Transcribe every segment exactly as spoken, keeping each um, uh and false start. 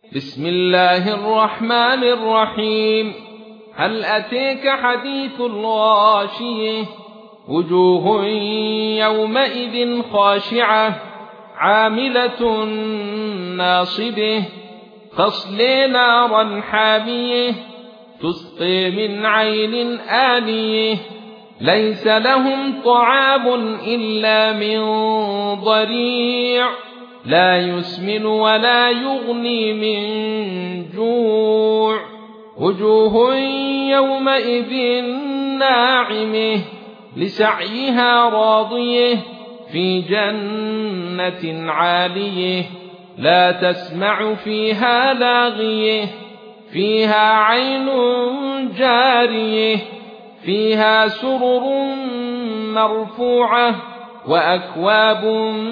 بسم الله الرحمن الرحيم. هل أتيك حديث الغاشية؟ وجوه يومئذ خاشعة عاملة ناصبة تصلي نارا حامية تسقي من عين آنية ليس لهم طعام إلا من ضريع لا يسمن ولا يغني من جوع. وجوه يومئذ ناعمة لسعيها راضية في جنة عالية لا تسمع فيها لاغية فيها عين جارية فيها سرر مرفوعة وأكواب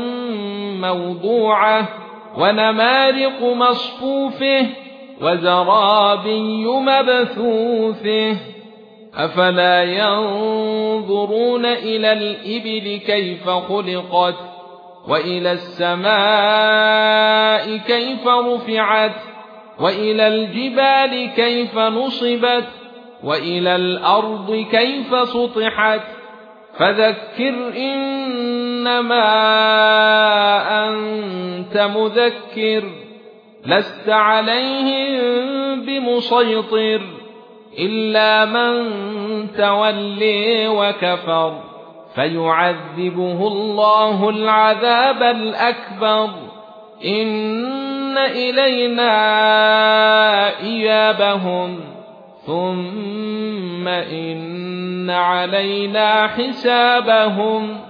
موضوعة ونمارق مصفوفة وزرابي مبثوثة. أفلا ينظرون إلى الإبل كيف خلقت وإلى السماء كيف رفعت وإلى الجبال كيف نصبت وإلى الأرض كيف سطحت. فذكر إنما أنت مذكر لست عليهم بمسيطر إلا من تولي وكفر فيعذبه الله العذاب الأكبر. إن إلينا إيابهم ثم إن علينا حسابهم.